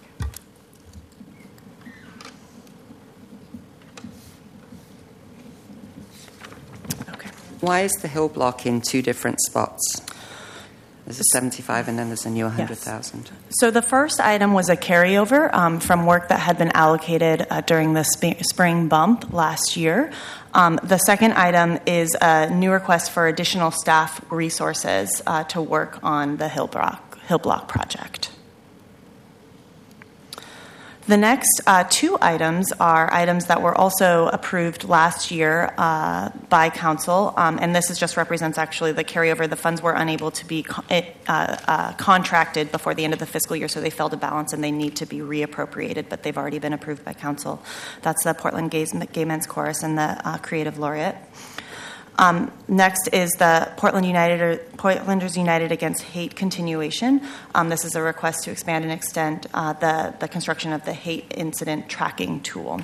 Okay. Why is the hill block in two different spots? There's a seventy-five and then there's a new one hundred thousand. Yes. So the first item was a carryover um, from work that had been allocated uh, during the sp- spring bump last year. Um, the second item is a new request for additional staff resources uh, to work on the Hill Block, Hill Block project. The next uh, two items are items that were also approved last year uh, by council, um, and this is just represents actually the carryover. The funds were unable to be co- uh, uh, contracted before the end of the fiscal year, so they fell to balance and they need to be reappropriated, but they've already been approved by council. That's the Portland Gays, Gay Men's Chorus and the uh, Creative Laureate. Um, next is the Portland United or Portlanders United Against Hate continuation. Um, this is a request to expand and extend uh, the, the construction of the hate incident tracking tool.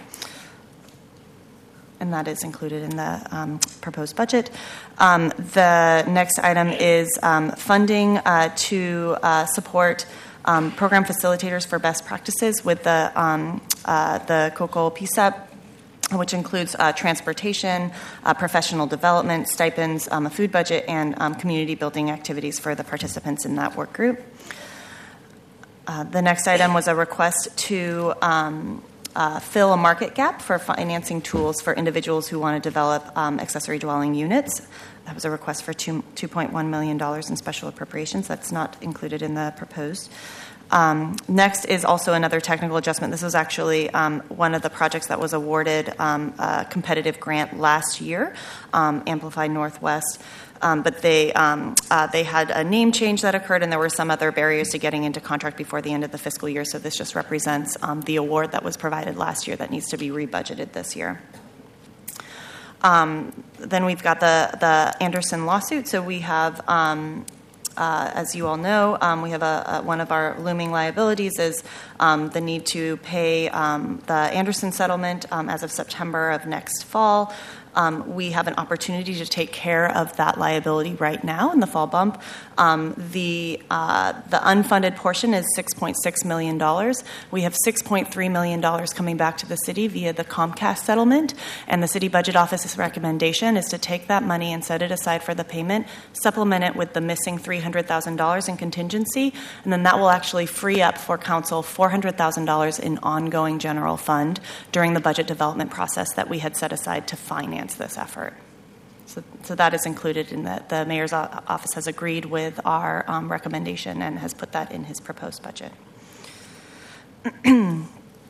And that is included in the um, proposed budget. Um, the next item is um, funding uh, to uh, support um, program facilitators for best practices with the, um, uh, the COCO P S E P, which includes uh, transportation, uh, professional development, stipends, um, a food budget, and um, community building activities for the participants in that work group. Uh, the next item was a request to um, uh, fill a market gap for financing tools for individuals who want to develop um, accessory dwelling units. That was a request for two, two point one million dollars in special appropriations. That's not included in the proposed. Um, next is also another technical adjustment. This was actually um, one of the projects that was awarded um, a competitive grant last year, um, Amplify Northwest. Um, but they um, uh, they had a name change that occurred, and there were some other barriers to getting into contract before the end of the fiscal year. So this just represents um, the award that was provided last year that needs to be rebudgeted this year. Um, then we've got the the Anderson lawsuit. So we have. Um, Uh, as you all know, um, we have a, a, one of our looming liabilities is um, the need to pay um, the Anderson settlement um, as of September of next fall. Um, we have an opportunity to take care of that liability right now in the fall bump. Um, the uh, the unfunded portion is six point six million dollars. We have six point three million dollars coming back to the city via the Comcast settlement, and the City Budget Office's recommendation is to take that money and set it aside for the payment, supplement it with the missing three hundred thousand dollars in contingency, and then that will actually free up for Council four hundred thousand dollars in ongoing general fund during the budget development process that we had set aside to finance enhance this effort. So, so that is included in that. The mayor's office has agreed with our um, recommendation and has put that in his proposed budget. The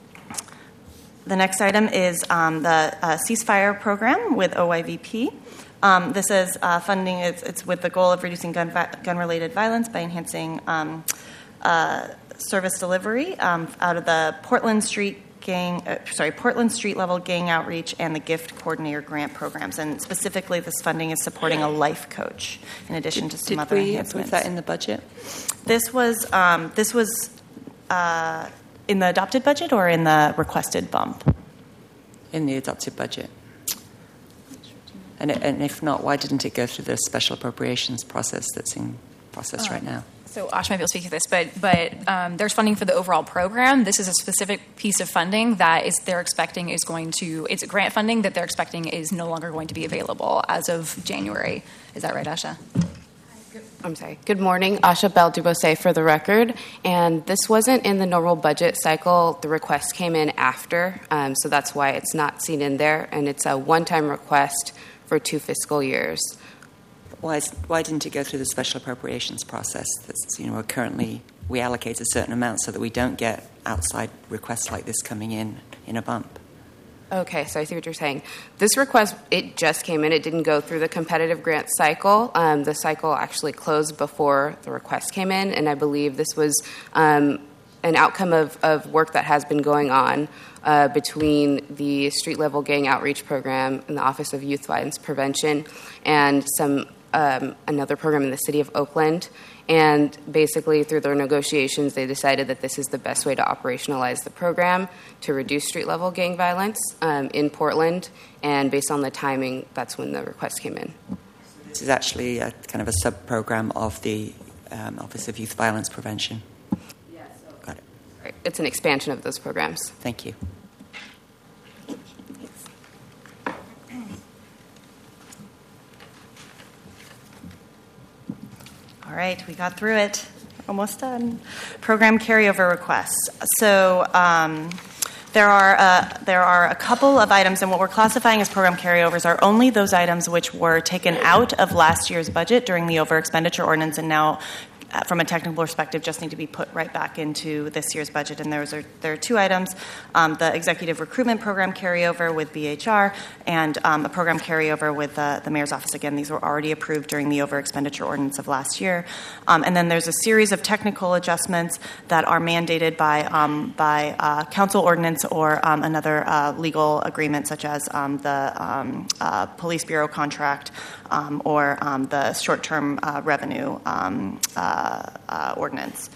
next item is um, the uh, ceasefire program with O Y V P. Um, this is uh, funding, it's, it's with the goal of reducing gun vi- gun-related violence by enhancing um, uh, service delivery um, out of the Portland Street gang, uh, sorry, Portland Street level gang outreach and the gift coordinator grant programs. And specifically, this funding is supporting a life coach in addition to some Did other we enhancements. approve that in the budget? This was um, this was uh, in the adopted budget or in the requested bump? In the adopted budget. And, and if not, why didn't it go through the special appropriations process that's in process Oh. right now? So Ash might be able to speak to this, but but um, there's funding for the overall program. This is a specific piece of funding that is they're expecting is going to. It's grant funding that they're expecting is no longer going to be available as of January. Is that right, Asha? I'm sorry. Good morning. Asha Bell-Dubose for the record. And this wasn't in the normal budget cycle. The request came in after, um, so that's why it's not seen in there. And it's a one-time request for two fiscal years. Why, is, why didn't it go through the special appropriations process? That's, you know, currently we allocate a certain amount so that we don't get outside requests like this coming in in a bump. Okay, so I see what you're saying. This request, it just came in. It didn't go through the competitive grant cycle. Um, the cycle actually closed before the request came in, and I believe this was um, an outcome of, of work that has been going on uh, between the street-level gang outreach program and the Office of Youth Violence Prevention and some um, another program in the city of Oakland. And basically, through their negotiations, they decided that this is the best way to operationalize the program to reduce street-level gang violence um, in Portland. And based on the timing, that's when the request came in. This is actually a kind of a sub-program of the um, Office of Youth Violence Prevention. Yeah, so Got it. right. It's an expansion of those programs. Thank you. All right, we got through it. Almost done. Program carryover requests. So um, there are uh, there are a couple of items, and what we're classifying as program carryovers are only those items which were taken out of last year's budget during the over expenditure ordinance, and now, uh, from a technical perspective, just need to be put right back into this year's budget. And those are there are two items: um, the executive recruitment program carryover with B H R, and um, a program carryover with uh, the mayor's office. Again, these were already approved during the over expenditure ordinance of last year. Um, and then there's a series of technical adjustments that are mandated by um, by uh, council ordinance or um, another uh, legal agreement, such as um, the um, uh, police bureau contract um, or um, the short-term uh, revenue um, uh, uh, ordinance.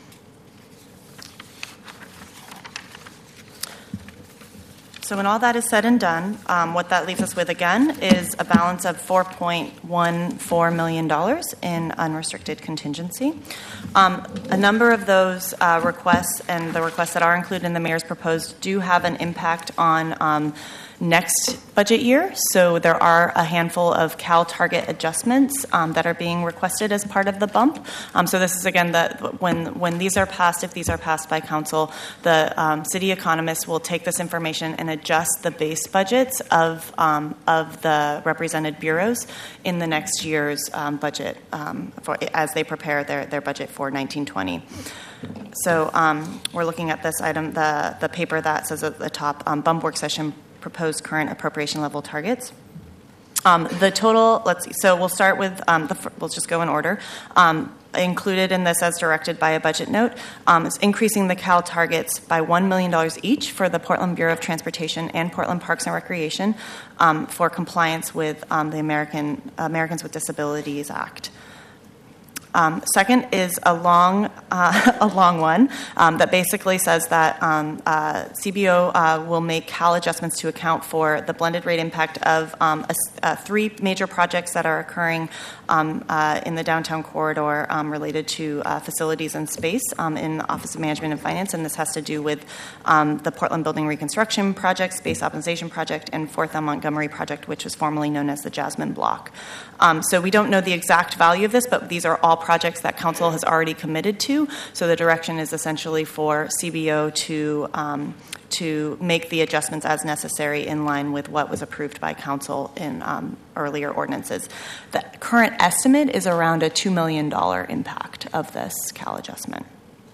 So when all that is said and done, um, what that leaves us with, again, is a balance of four point one four million dollars in unrestricted contingency. Um, a number of those uh, requests and the requests that are included in the mayor's proposed do have an impact on um, next budget year. So there are a handful of Cal target adjustments um, that are being requested as part of the bump. Um, so this is, again, that when when these are passed, if these are passed by council, the um, city economists will take this information and adjust the base budgets of um, of the represented bureaus in the next year's um, budget um, for, as they prepare their, their budget for nineteen twenty. So um, we're looking at this item, the, the paper that says at the top, um, bump work session proposed current appropriation level targets. Um, the total, let's see, so we'll start with, um, the, we'll just go in order. Um, included in this as directed by a budget note um, is increasing the Cal targets by one million dollars each for the Portland Bureau of Transportation and Portland Parks and Recreation um, for compliance with um, the American Americans with Disabilities Act. Um, second is a long, uh, a long one um, that basically says that um, uh, C B O uh, will make Cal adjustments to account for the blended rate impact of um, a, uh, three major projects that are occurring um, uh, in the downtown corridor um, related to uh, facilities and space um, in the Office of Management and Finance, and this has to do with um, the Portland Building Reconstruction Project, Space Optimization Project, and Fourth on Montgomery Project, which was formerly known as the Jasmine Block. Um, so we don't know the exact value of this, but these are all projects that council has already committed to. So the direction is essentially for C B O to um, to make the adjustments as necessary in line with what was approved by council in um, earlier ordinances. The current estimate is around a two million dollars impact of this C A L adjustment.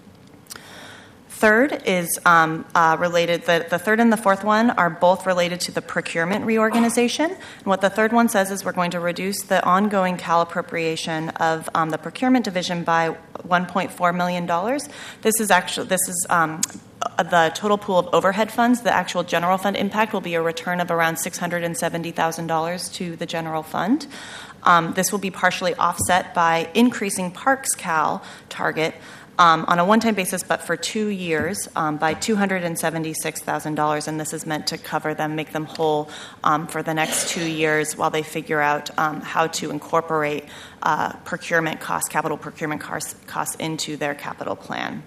Third is um, uh, related, the, the third and the fourth one are both related to the procurement reorganization. And what the third one says is we're going to reduce the ongoing C A L appropriation of um, the procurement division by one point four million dollars. This is actually, this is um, the total pool of overhead funds. The actual general fund impact will be a return of around six hundred seventy thousand dollars to the general fund. Um, this will be partially offset by increasing Parks C A L target Um, on a one-time basis, but for two years, um, by two hundred seventy-six thousand dollars, and this is meant to cover them, make them whole um, for the next two years while they figure out um, how to incorporate uh, procurement costs, capital procurement costs, costs into their capital plan.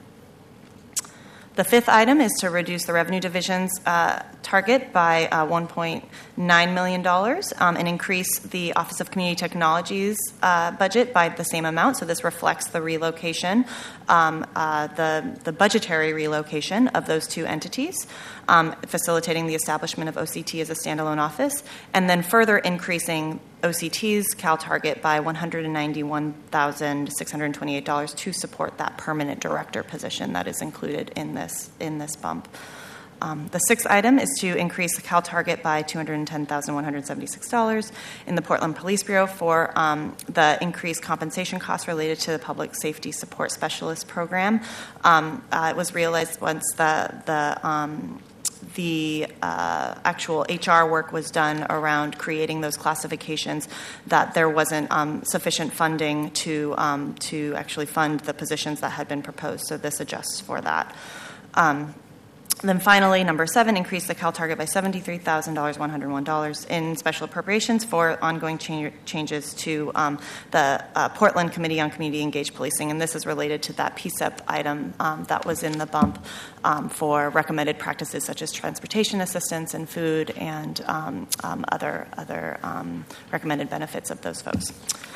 The fifth item is to reduce the revenue division's uh, target by uh, one point nine million dollars um, and increase the Office of Community Technologies uh, budget by the same amount. So this reflects the relocation, um, uh, the, the budgetary relocation of those two entities, um, facilitating the establishment of O C T as a standalone office, and then further increasing O C T's C A L target by one hundred ninety-one thousand six hundred twenty-eight dollars to support that permanent director position that is included in this in this bump. Um, the sixth item is to increase the C A L target by two hundred ten thousand one hundred seventy-six dollars in the Portland Police Bureau for um, the increased compensation costs related to the Public Safety Support Specialist Program. Um, uh, it was realized once the the um, the uh, actual H R work was done around creating those classifications that there wasn't um, sufficient funding to um, to actually fund the positions that had been proposed. So this adjusts for that. Um, Then finally, number seven, increase the C A L target by seventy-three thousand one hundred one dollars in special appropriations for ongoing cha- changes to um, the uh, Portland Committee on Community Engaged Policing. And this is related to that P C E P item um, that was in the bump um, for recommended practices such as transportation assistance and food and um, um, other, other um, recommended benefits of those folks.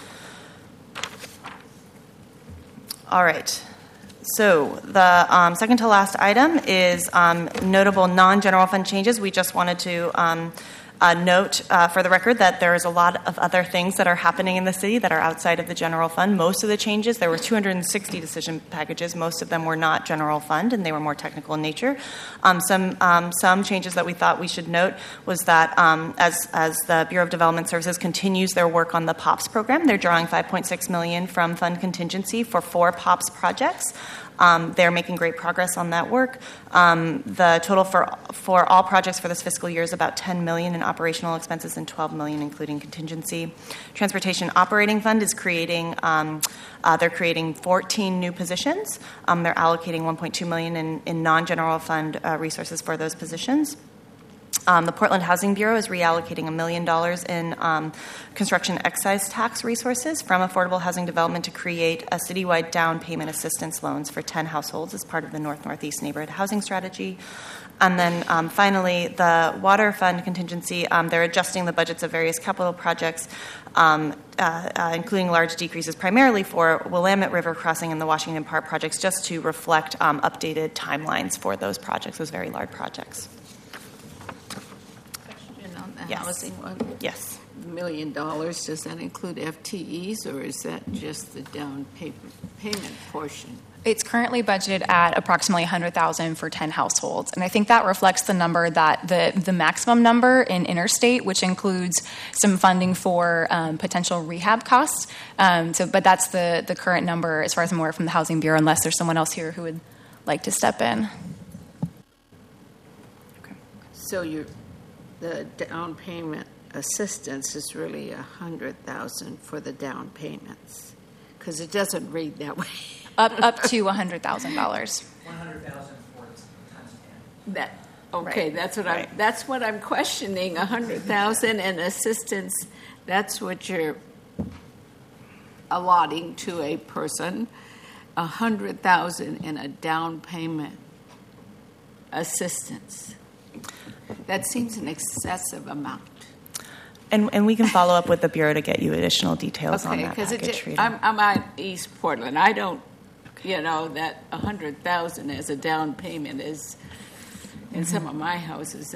All right. So the um, second to last item is um, notable non-general fund changes. We just wanted to um, uh, note uh, for the record that there is a lot of other things that are happening in the city that are outside of the general fund. Most of the changes, there were two hundred sixty decision packages. Most of them were not general fund, and they were more technical in nature. Um, some um, some changes that we thought we should note was that um, as as the Bureau of Development Services continues their work on the POPS program, they're drawing five point six million dollars from fund contingency for four POPS projects. Um, they're making great progress on that work. Um, the total for for all projects for this fiscal year is about ten million dollars in operational expenses and twelve million dollars including contingency. Transportation Operating Fund is creating. Um, uh, they're creating fourteen new positions. Um, they're allocating one point two million dollars in, in non-general fund uh, resources for those positions. Um, the Portland Housing Bureau is reallocating a million dollars in um, construction excise tax resources from affordable housing development to create a citywide down payment assistance loans for ten households as part of the North Northeast Neighborhood Housing Strategy. And then um, finally, the Water Fund contingency, um, they're adjusting the budgets of various capital projects, um, uh, uh, including large decreases primarily for Willamette River Crossing and the Washington Park projects, just to reflect um, updated timelines for those projects, those very large projects. Yes. Housing one? Yes. Million dollars, does that include F T Es or is that just the down pay- payment portion? It's currently budgeted at approximately one hundred thousand dollars for ten households. And I think that reflects the number that the, the maximum number in interstate, which includes some funding for um, potential rehab costs. Um, so, but that's the, the current number as far as I'm aware from the Housing Bureau, unless there's someone else here who would like to step in. Okay. So you're the down payment assistance is really a hundred thousand for the down payments, because it doesn't read that way. up up to a hundred thousand dollars. One hundred thousand for times ten. That okay? Right. That's what right. I'm. That's what I'm questioning. A hundred thousand and assistance. That's what you're allotting to a person. A hundred thousand in a down payment assistance. That seems an excessive amount. And and we can follow up with the Bureau to get you additional details okay, on that package. It, I'm, I'm at East Portland. I don't, you know, that one hundred thousand dollars as a down payment is in some of my houses